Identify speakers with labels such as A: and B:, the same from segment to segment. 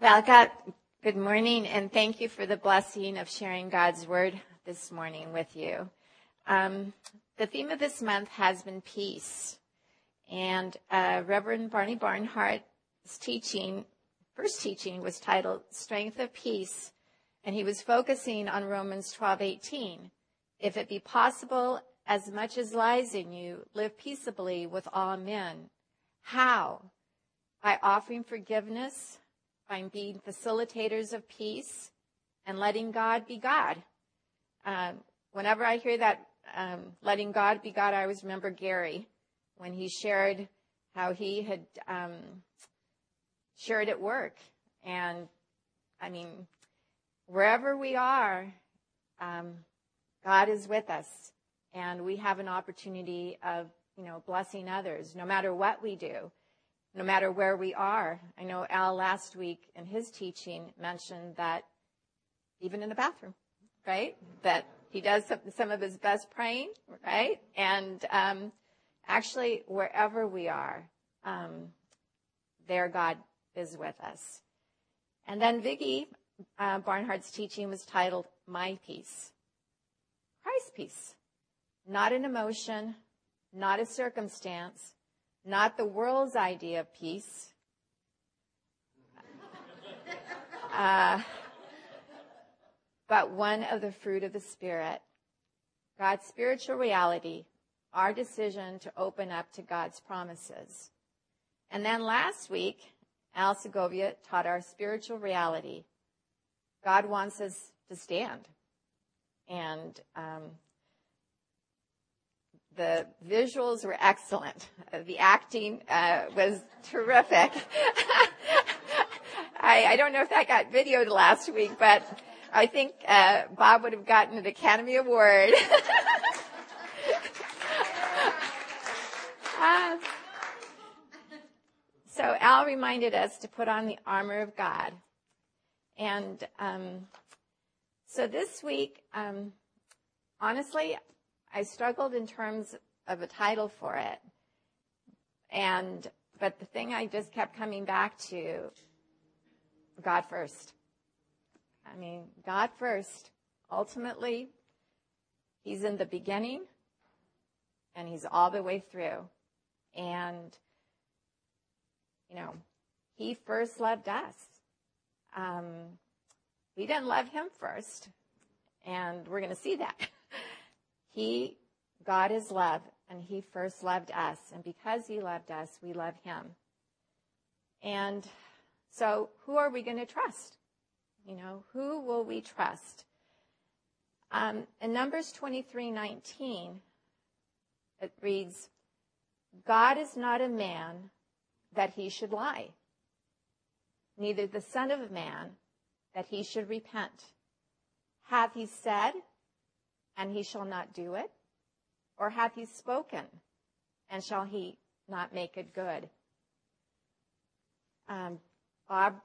A: Well, God, good morning, and thank you for the blessing of sharing God's word this morning with you. The theme of this month has been peace, and Reverend Barney Barnhart's first teaching was titled Strength of Peace, and he was focusing on Romans 12:18. If it be possible, as much as lies in you, live peaceably with all men. How? By offering forgiveness, by being facilitators of peace, and letting God be God. Whenever I hear that, letting God be God, I always remember Gary when he shared how he had shared at work. And, I mean, wherever we are, God is with us. And we have an opportunity of, blessing others, no matter what we do. No matter where we are. I know Al last week in his teaching mentioned that even in the bathroom, right? That he does some of his best praying, right? And actually, wherever we are, there God is with us. And then Vicki Barnhart's teaching was titled, My Peace. Christ's peace. Not an emotion, not a circumstance, not the world's idea of peace, but one of the fruit of the Spirit. God's spiritual reality, our decision to open up to God's promises. And then last week, Al Segovia taught our spiritual reality. God wants us to stand. And the visuals were excellent. The acting was terrific. I don't know if that got videoed last week, but I think Bob would have gotten an Academy Award. So Al reminded us to put on the armor of God. And so this week, honestly, I struggled in terms of a title for it. But the thing I just kept coming back to, God first. I mean, God first. Ultimately, He's in the beginning and He's all the way through. And, He first loved us. We didn't love Him first. And we're going to see that. God is love, and He first loved us. And because He loved us, we love Him. And so who are we going to trust? Who will we trust? In Numbers 23:19, it reads, God is not a man that He should lie, neither the Son of Man that He should repent. Hath He said, and He shall not do it? Or hath He spoken, and shall He not make it good? Bob,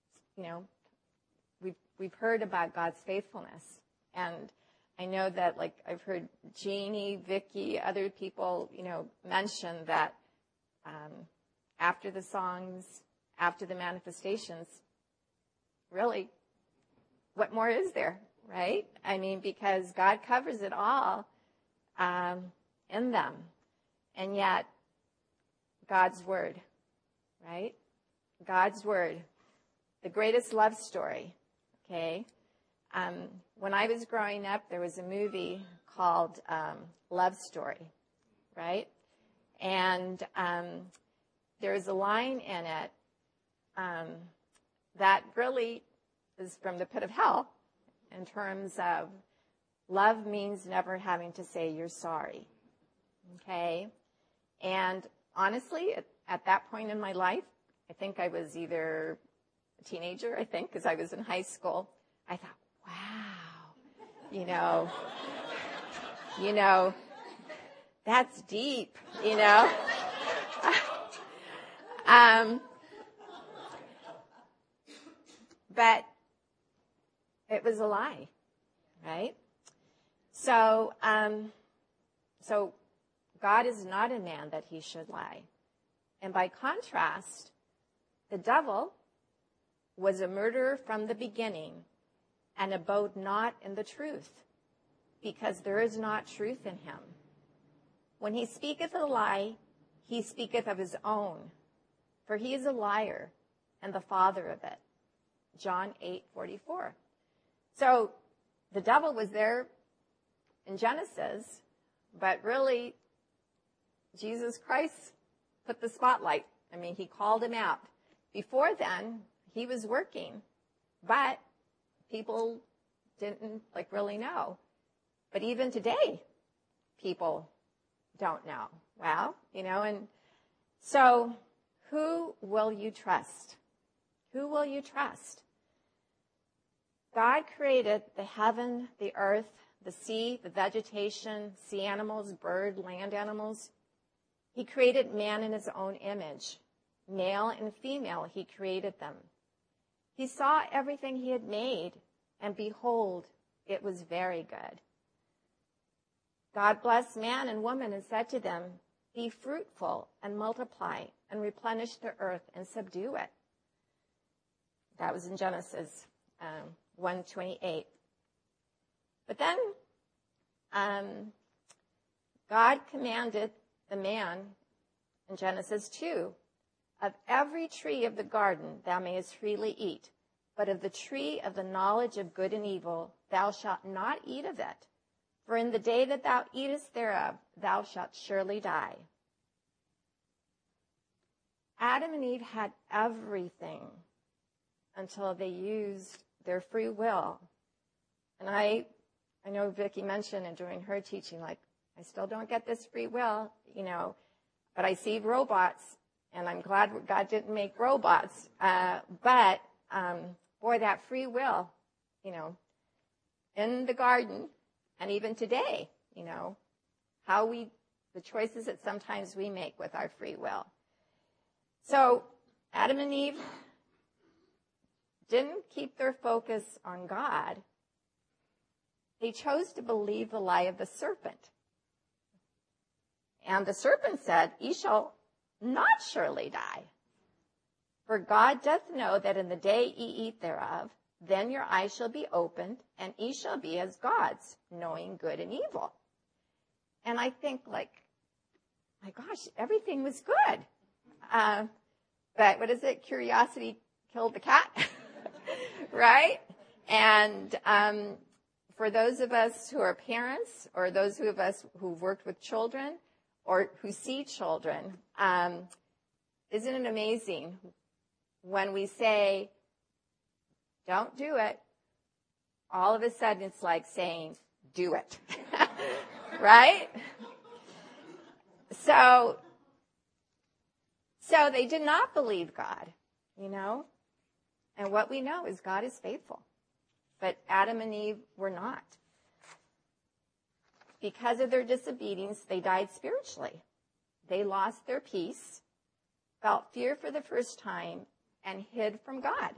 A: we've heard about God's faithfulness. And I know that, I've heard Jeannie, Vicki, other people, mention that after the songs, after the manifestations, really, what more is there? Right? I mean, because God covers it all in them. And yet, God's Word, right? God's Word, the greatest love story, okay? When I was growing up, there was a movie called Love Story, right? And there's a line in it that really is from the pit of hell, in terms of love means never having to say you're sorry, okay? And honestly, at that point in my life, I think I was either a teenager, because I was in high school. I thought, wow, that's deep, But it was a lie, right? So God is not a man that He should lie. And by contrast, the devil was a murderer from the beginning, and abode not in the truth, because there is not truth in him. When he speaketh a lie, he speaketh of his own, for he is a liar and the father of it. John 8:44. So the devil was there in Genesis, but really Jesus Christ put the spotlight. I mean, he called him out. Before then, he was working, but people didn't really know. But even today, people don't know. Well, and so who will you trust? Who will you trust? God created the heaven, the earth, the sea, the vegetation, sea animals, bird, land animals. He created man in his own image. Male and female, he created them. He saw everything he had made, and behold, it was very good. God blessed man and woman and said to them, be fruitful and multiply and replenish the earth and subdue it. That was in Genesis 1:28. But then God commanded the man in Genesis 2, of every tree of the garden thou mayest freely eat, but of the tree of the knowledge of good and evil thou shalt not eat of it. For in the day that thou eatest thereof, thou shalt surely die. Adam and Eve had everything until they used their free will. And I know Vicki mentioned and during her teaching, I still don't get this free will, but I see robots, and I'm glad God didn't make robots. But boy, that free will, in the garden, and even today, the choices that sometimes we make with our free will. So Adam and Eve didn't keep their focus on God. They chose to believe the lie of the serpent. And the serpent said, ye shall not surely die. For God doth know that in the day ye eat thereof, then your eyes shall be opened, and ye shall be as gods, knowing good and evil. And I think, my gosh, everything was good. But what is it? Curiosity killed the cat, right? And for those of us who are parents, or those of us who've worked with children, or who see children, isn't it amazing when we say, don't do it, all of a sudden it's like saying, do it, right? So they did not believe God, and what we know is God is faithful, but Adam and Eve were not. Because of their disobedience, they died spiritually. They lost their peace, felt fear for the first time, and hid from God.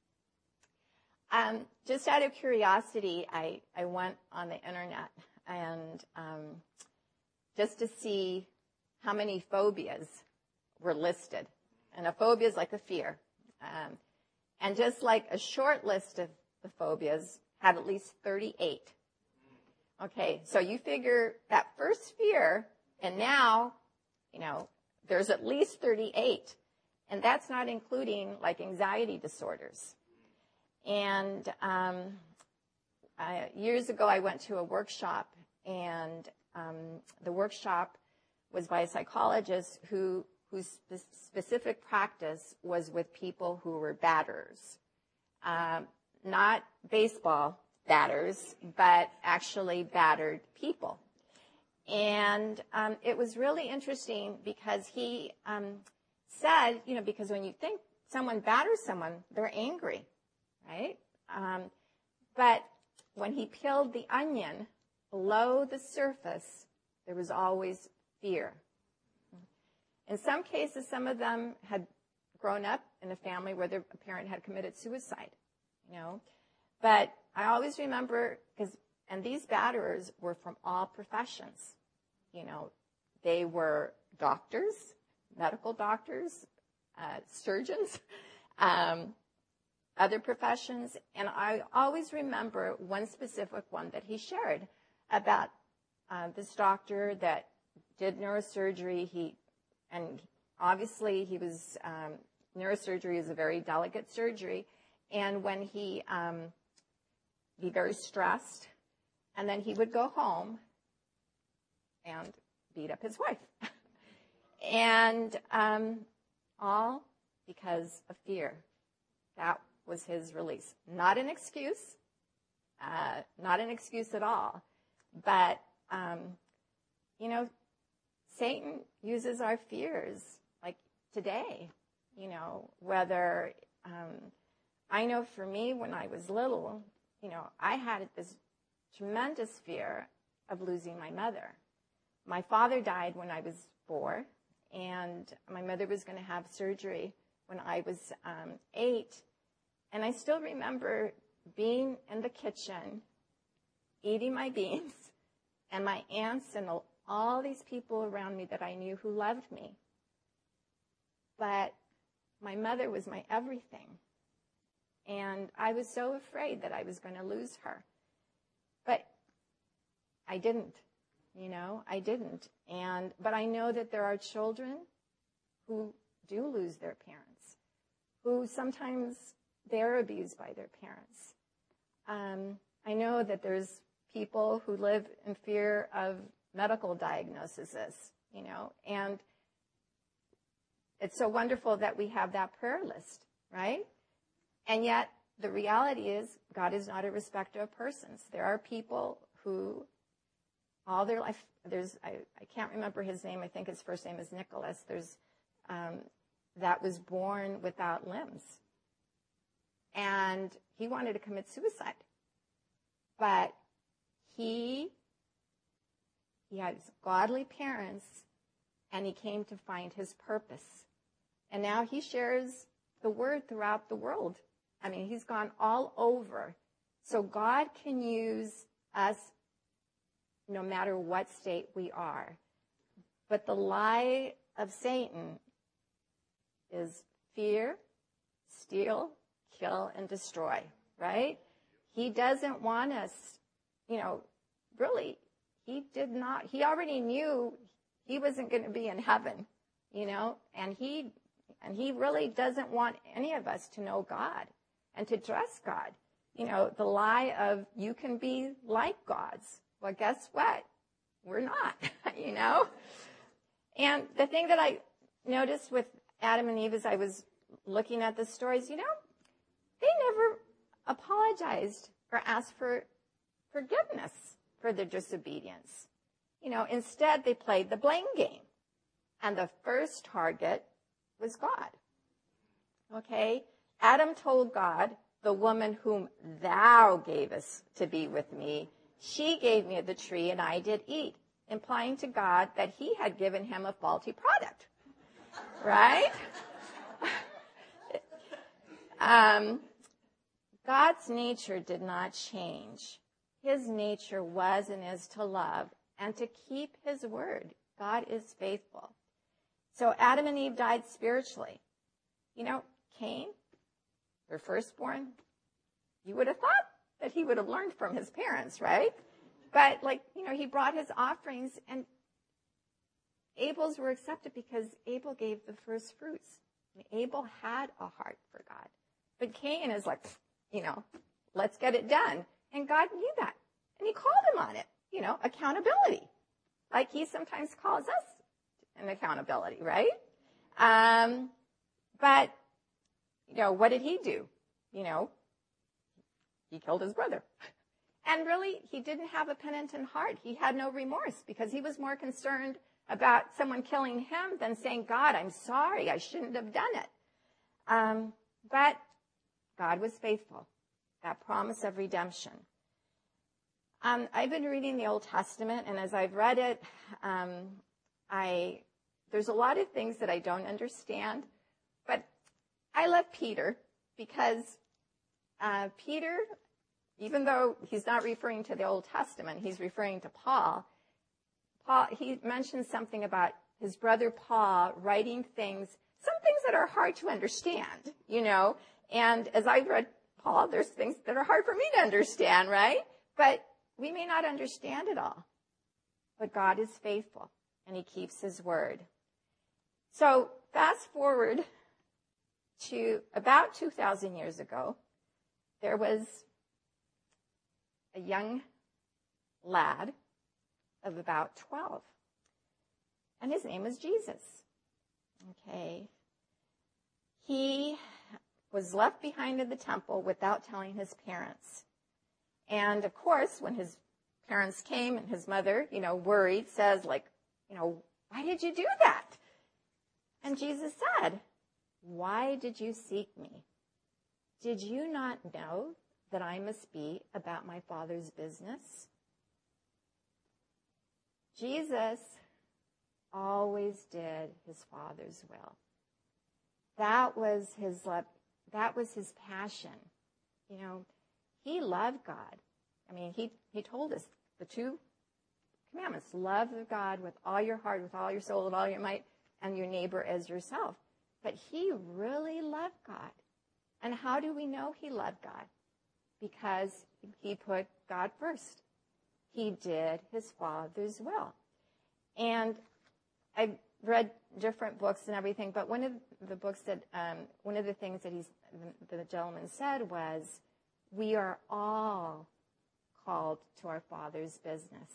A: Just out of curiosity, I went on the internet and just to see how many phobias were listed. And a phobia is like a fear. And just like a short list of the phobias had at least 38. Okay, so you figure that first fear, and now, there's at least 38. And that's not including anxiety disorders. And years ago, I went to a workshop, and the workshop was by a psychologist whose specific practice was with people who were batterers. Not baseball batters, but actually battered people. And it was really interesting because he said, because when you think someone batters someone, they're angry, right? But when he peeled the onion below the surface, there was always fear. In some cases, some of them had grown up in a family where their parent had committed suicide, But I always remember, and these batterers were from all professions. They were doctors, medical doctors, surgeons, other professions. And I always remember one specific one that he shared about this doctor that did neurosurgery. Neurosurgery is a very delicate surgery. And when he be very stressed, and then he would go home and beat up his wife. And all because of fear. That was his release. Not an excuse. Not an excuse at all. But, Satan uses our fears, like today, whether, I know for me when I was little, I had this tremendous fear of losing my mother. My father died when I was 4, and my mother was going to have surgery when I was 8. And I still remember being in the kitchen, eating my beans, and my aunts and all these people around me that I knew who loved me. But my mother was my everything. And I was so afraid that I was going to lose her. But I didn't, I didn't. But I know that there are children who do lose their parents, who sometimes they're abused by their parents. I know that there's people who live in fear of medical diagnoses, and it's so wonderful that we have that prayer list, right? And yet, the reality is, God is not a respecter of persons. There are people who, all their life, I can't remember his name, I think his first name is Nicholas, that was born without limbs. And he wanted to commit suicide. But he had godly parents, and he came to find his purpose. And now he shares the word throughout the world. I mean, he's gone all over. So God can use us no matter what state we are. But the lie of Satan is fear, steal, kill, and destroy, right? He doesn't want us, really, he already knew he wasn't going to be in heaven, and he really doesn't want any of us to know God and to trust God. The lie of you can be like gods. Well, guess what? We're not, And the thing that I noticed with Adam and Eve as I was looking at the stories, they never apologized or asked for forgiveness for their disobedience. Instead they played the blame game. And the first target was God. Okay? Adam told God, the woman whom thou gavest to be with me, she gave me of the tree and I did eat, implying to God that he had given him a faulty product. Right? God's nature did not change. His nature was and is to love and to keep his word. God is faithful. So Adam and Eve died spiritually. Cain, their firstborn, you would have thought that he would have learned from his parents, right? But he brought his offerings, and Abel's were accepted because Abel gave the first fruits. Abel had a heart for God. But Cain is like, let's get it done. And God knew that. And he called him on it, accountability. Like he sometimes calls us an accountability, right? But, what did he do? He killed his brother. And really, he didn't have a penitent heart. He had no remorse because he was more concerned about someone killing him than saying, God, I'm sorry, I shouldn't have done it. But God was faithful. That promise of redemption. I've been reading the Old Testament, and as I've read it, there's a lot of things that I don't understand. But I love Peter because Peter, even though he's not referring to the Old Testament, he's referring to Paul. He mentions something about his brother Paul writing things, some things that are hard to understand, And as I've read Paul, there's things that are hard for me to understand, right? But we may not understand it all. But God is faithful, and he keeps his word. So fast forward to about 2,000 years ago, there was a young lad of about 12, and his name was Jesus. Okay. He was left behind in the temple without telling his parents. And of course, when his parents came and his mother, worried, says why did you do that? And Jesus said, why did you seek me? Did you not know that I must be about my Father's business? Jesus always did his Father's will. That was his love. That was his passion. He loved God. I mean, he told us the 2 commandments. Love God with all your heart, with all your soul, with all your might, and your neighbor as yourself. But he really loved God. And how do we know he loved God? Because he put God first. He did his Father's will. And I read different books and everything, but one of the books that, one of the things that the gentleman said was, we are all called to our Father's business.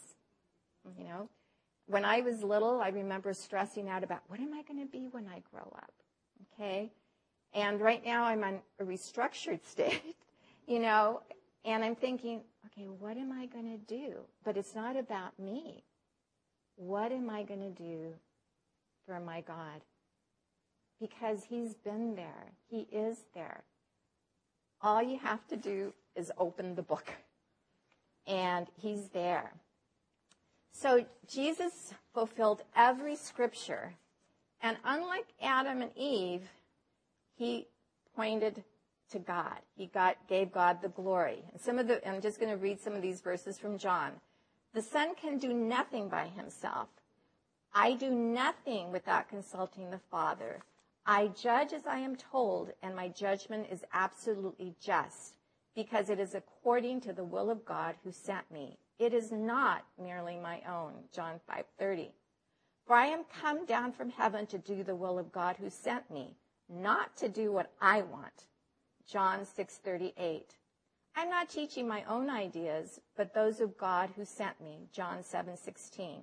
A: When I was little, I remember stressing out about, what am I going to be when I grow up? Okay. And right now I'm on a restructured state, and I'm thinking, okay, what am I going to do? But it's not about me. What am I going to do for my God? Because he's been there. He is there. All you have to do is open the book, and he's there. So Jesus fulfilled every scripture, and unlike Adam and Eve, he pointed to God. He gave God the glory. And I'm just going to read some of these verses from John. The Son can do nothing by himself. I do nothing without consulting the Father. I judge as I am told, and my judgment is absolutely just, because it is according to the will of God who sent me. It is not merely my own, John 5:30. For I am come down from heaven to do the will of God who sent me, not to do what I want, John 6:38. I'm not teaching my own ideas, but those of God who sent me, John 7:16.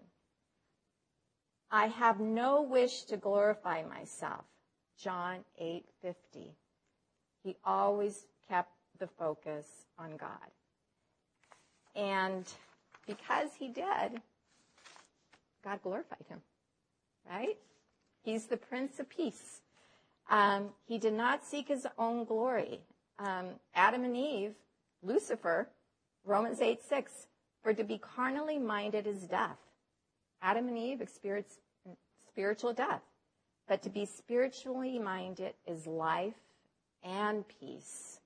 A: I have no wish to glorify myself, John 8:50. He always kept the focus on God. And because he did, God glorified him, right? He's the Prince of Peace. He did not seek his own glory. Adam and Eve, Lucifer, Romans 8:6, for to be carnally minded is death. Adam and Eve experienced spiritual death, but to be spiritually minded is life and peace.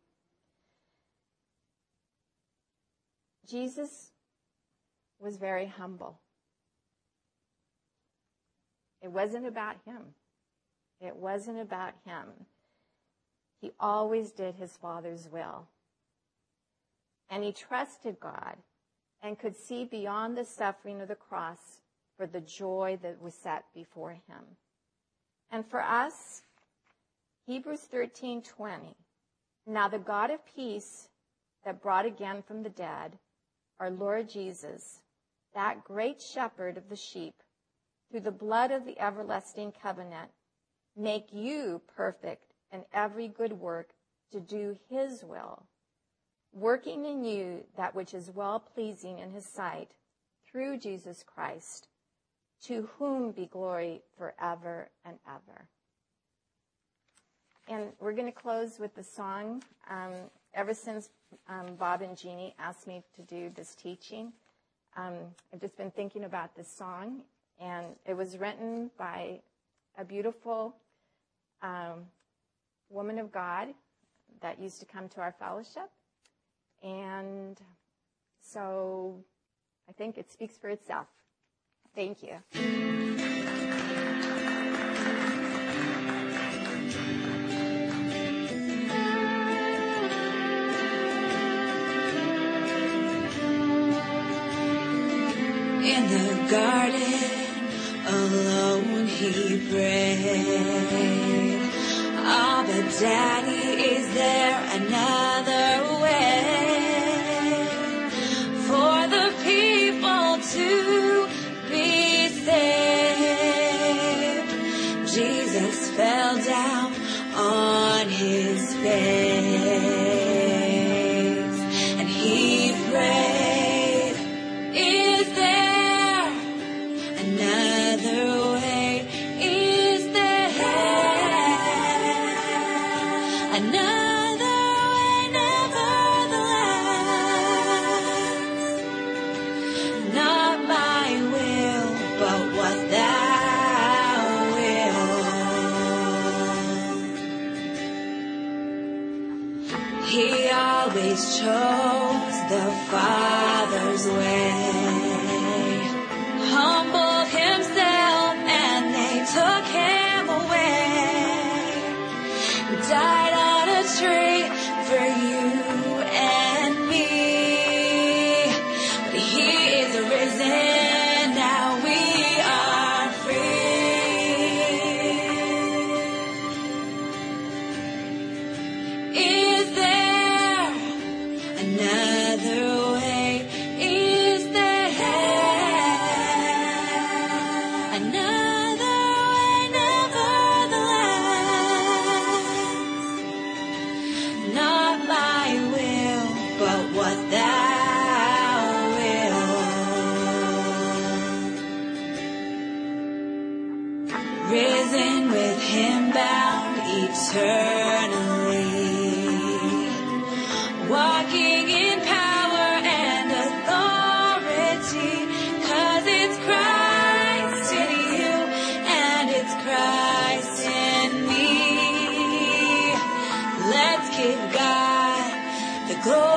A: Jesus was very humble. It wasn't about him. It wasn't about him. He always did his Father's will. And he trusted God and could see beyond the suffering of the cross for the joy that was set before him. And for us, Hebrews 13:20. Now the God of peace that brought again from the dead our Lord Jesus, that great shepherd of the sheep, through the blood of the everlasting covenant, make you perfect in every good work to do his will, working in you that which is well-pleasing in his sight, through Jesus Christ, to whom be glory forever and ever. And we're going to close with the song. Ever since Bob and Jeannie asked me to do this teaching, I've just been thinking about this song, and it was written by a beautiful woman of God that used to come to our fellowship. And so I think it speaks for itself. Thank you.
B: In the garden, alone he prayed. Ah, but Daddy, is there another way for the people to be saved? Jesus fell down on his face and he prayed, is there another way? Is there another way? Nevertheless, not my will, but what thou wilt. He always chose the Father's way, humbled himself and they took him away. He died on a tree for you and me, but he is risen, now we are free. Is there another way? Is there another way? Nevertheless, not my will, but what thou wilt. Risen with him, bound eternally, walking in power and authority, 'cause it's Christ in you and it's Christ in me. Let's give God the glory.